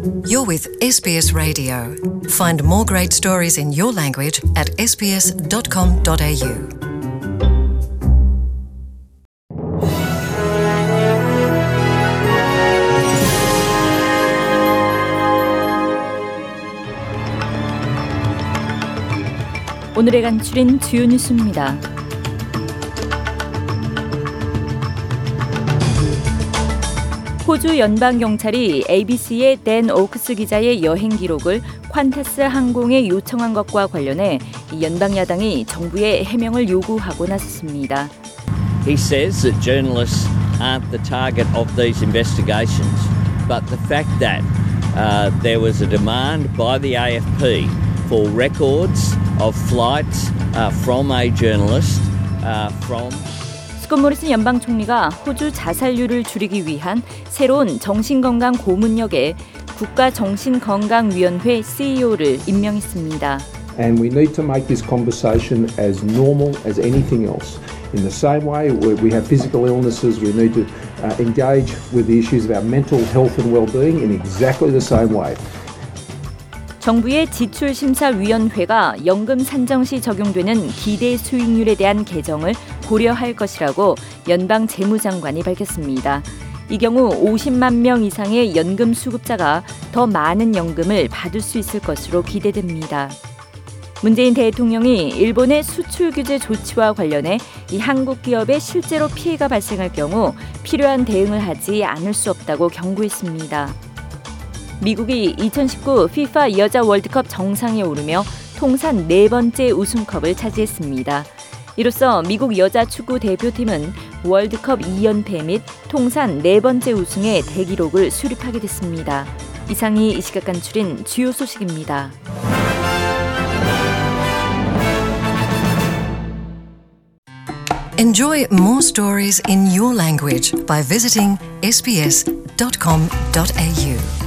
You're with SBS Radio. Find more great stories in your language at sbs.com.au. 오늘의 간추린 주요 뉴스입니다. 호주 연방경찰이 ABC의 댄 오크스 기자의 여행 기록을 퀀타스 항공에 요청한 것과 관련해 연방야당이 정부에 해명을 요구하고 나섰습니다. He says that journalists aren't the target of these investigations, but the fact that there was a demand by the AFP for records of flights from a journalist from 스콧 모리슨 연방 총리가 호주 자살률을 줄이기 위한 새로운 정신건강 고문역에 국가정신건강위원회 CEO를 임명했습니다. And we need to make this conversation as normal as anything else. In the same way we have physical illnesses, we need to engage with the issues of our mental health and well-being in exactly the same way. 정부의 지출심사위원회가 연금 산정 시 적용되는 기대 수익률에 대한 개정을 고려할 것이라고 연방 재무장관이 밝혔습니다. 이 경우 50만 명 이상의 연금 수급자가 더 많은 연금을 받을 수 있을 것으로 기대됩니다. 문재인 대통령이 일본의 수출 규제 조치와 관련해 이 한국 기업에 실제로 피해가 발생할 경우 필요한 대응을 하지 않을 수 없다고 경고했습니다. 미국이 2019 FIFA 여자 월드컵 정상에 오르며 통산 4번째 우승컵을 차지했습니다. 이로써 미국 여자 축구 대표팀은 월드컵 2연패 및 통산 4번째 우승의 대기록을 수립하게 됐습니다. 이상이 이 시각 간추린 주요 소식입니다. Enjoy more stories in your language by visiting sbs.com.au.